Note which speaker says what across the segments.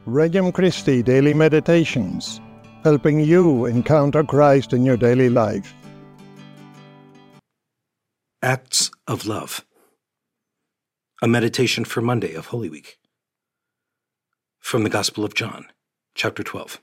Speaker 1: Regnum Christi Daily Meditations, helping you encounter Christ in your daily life.
Speaker 2: Acts of Love. A meditation for Monday of Holy Week. From the Gospel of John, chapter 12.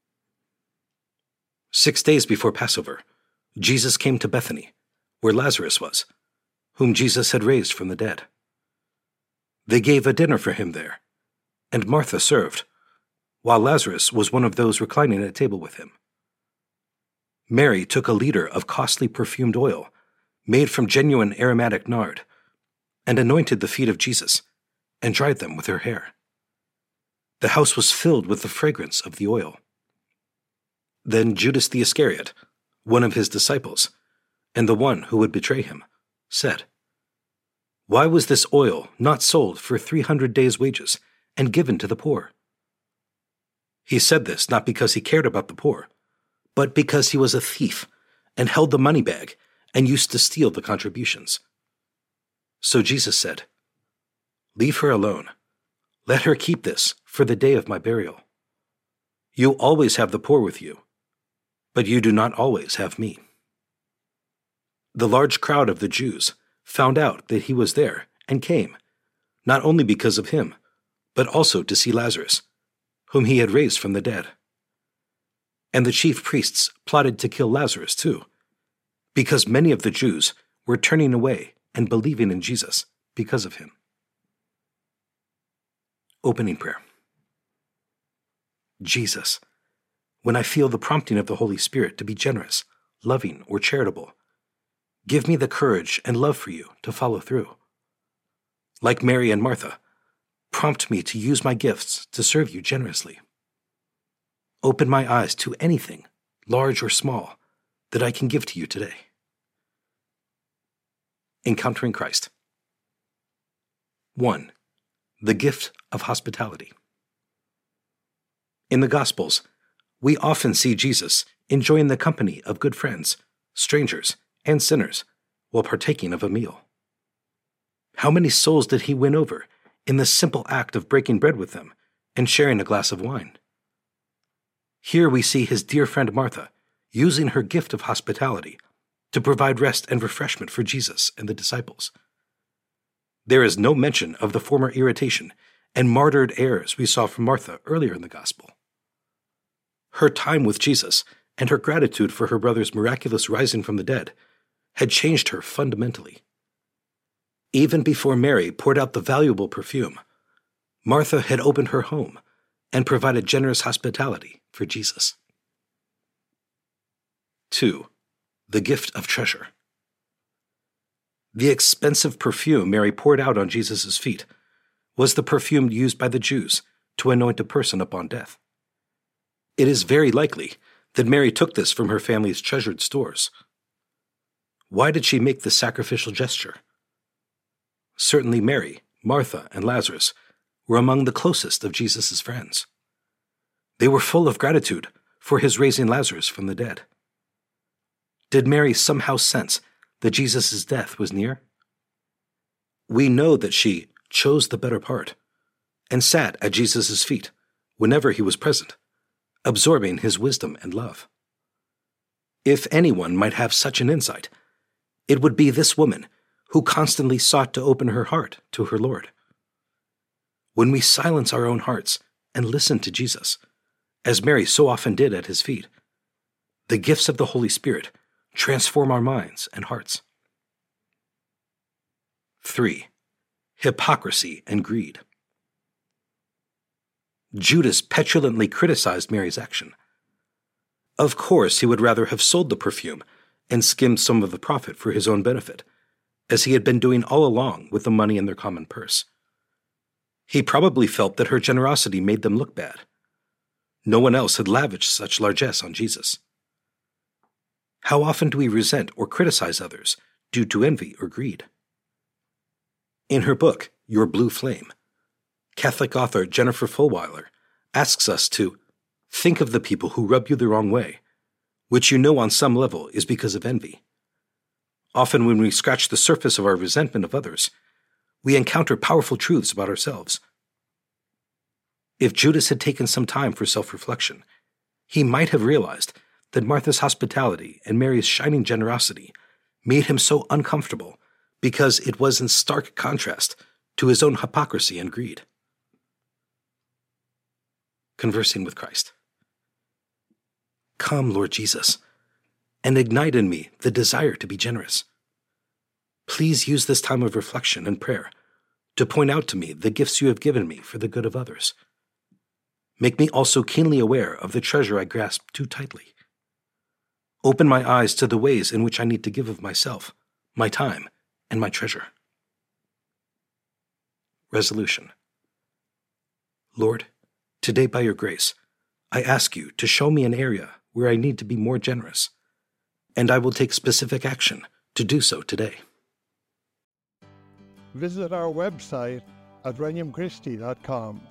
Speaker 2: 6 days before Passover, Jesus came to Bethany, where Lazarus was, whom Jesus had raised from the dead. They gave a dinner for him there, and Martha served, while Lazarus was one of those reclining at table with him. Mary took a liter of costly perfumed oil, made from genuine aromatic nard, and anointed the feet of Jesus, and dried them with her hair. The house was filled with the fragrance of the oil. Then Judas the Iscariot, one of his disciples, and the one who would betray him, said, "Why was this oil not sold for 300 days' wages and given to the poor?" He said this not because he cared about the poor, but because he was a thief and held the money bag and used to steal the contributions. So Jesus said, "Leave her alone. Let her keep this for the day of my burial. You always have the poor with you, but you do not always have me." The large crowd of the Jews found out that he was there and came, not only because of him, but also to see Lazarus, whom he had raised from the dead. And the chief priests plotted to kill Lazarus too, because many of the Jews were turning away and believing in Jesus because of him. Opening Prayer. Jesus, when I feel the prompting of the Holy Spirit to be generous, loving, or charitable, give me the courage and love for you to follow through. Like Mary and Martha, prompt me to use my gifts to serve you generously. Open my eyes to anything, large or small, that I can give to you today. Encountering Christ. 1. The gift of hospitality. In the Gospels, we often see Jesus enjoying the company of good friends, strangers, and sinners while partaking of a meal. How many souls did he win over in the simple act of breaking bread with them and sharing a glass of wine? Here we see his dear friend Martha using her gift of hospitality to provide rest and refreshment for Jesus and the disciples. There is no mention of the former irritation and martyred airs we saw from Martha earlier in the Gospel. Her time with Jesus and her gratitude for her brother's miraculous rising from the dead had changed her fundamentally. Even before Mary poured out the valuable perfume, Martha had opened her home and provided generous hospitality for Jesus. 2. The gift of treasure. The expensive perfume Mary poured out on Jesus' feet was the perfume used by the Jews to anoint a person upon death. It is very likely that Mary took this from her family's treasured stores. Why did she make this sacrificial gesture? Certainly Mary, Martha, and Lazarus were among the closest of Jesus' friends. They were full of gratitude for his raising Lazarus from the dead. Did Mary somehow sense that Jesus' death was near? We know that she chose the better part and sat at Jesus' feet whenever he was present, absorbing his wisdom and love. If anyone might have such an insight, it would be this woman who constantly sought to open her heart to her Lord. When we silence our own hearts and listen to Jesus, as Mary so often did at his feet, the gifts of the Holy Spirit transform our minds and hearts. 3. Hypocrisy and greed. Judas petulantly criticized Mary's action. Of course, he would rather have sold the perfume and skimmed some of the profit for his own benefit, as he had been doing all along with the money in their common purse. He probably felt that her generosity made them look bad. No one else had lavished such largesse on Jesus. How often do we resent or criticize others due to envy or greed? In her book, Your Blue Flame, Catholic author Jennifer Fulwiler asks us to think of the people who rub you the wrong way, which you know on some level is because of envy. Often when we scratch the surface of our resentment of others, we encounter powerful truths about ourselves. If Judas had taken some time for self-reflection, he might have realized that Martha's hospitality and Mary's shining generosity made him so uncomfortable because it was in stark contrast to his own hypocrisy and greed. Conversing with Christ. Come, Lord Jesus, and ignite in me the desire to be generous. Please use this time of reflection and prayer to point out to me the gifts you have given me for the good of others. Make me also keenly aware of the treasure I grasp too tightly. Open my eyes to the ways in which I need to give of myself, my time, and my treasure. Resolution. Lord, today by your grace, I ask you to show me an area where I need to be more generous, and I will take specific action to do so today.
Speaker 1: Visit our website at regnumchristi.com